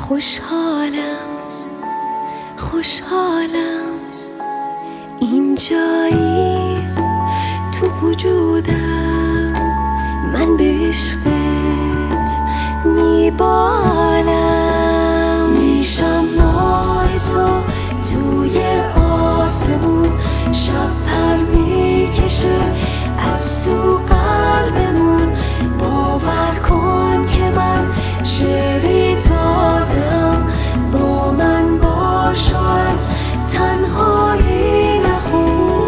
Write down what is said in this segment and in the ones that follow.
خوشحالم اینجایی تو وجودم، من به عشقت میبالم. میشم ماه تو توی آسمون، شب پر میکشه از تو قلبمون. باور کن که من شعری تازم، با من باش و از تنهایی نخون.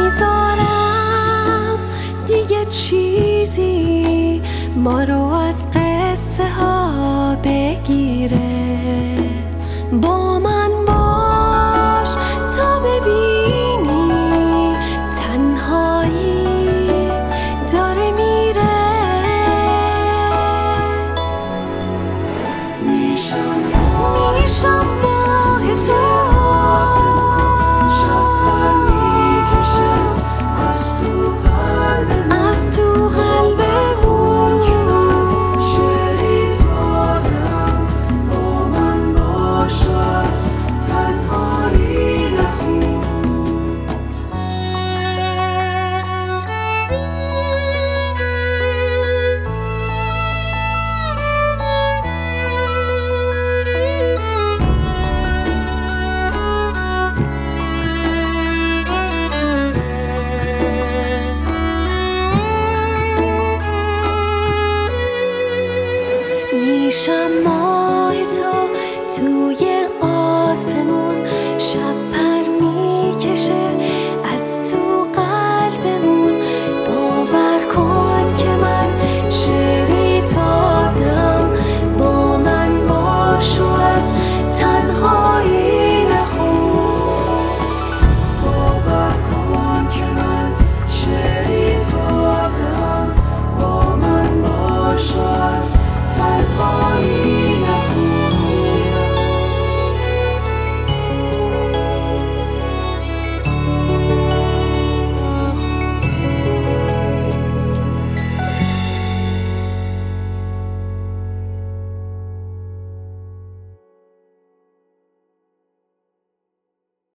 نمیذارم دیگه چیزی ما رو از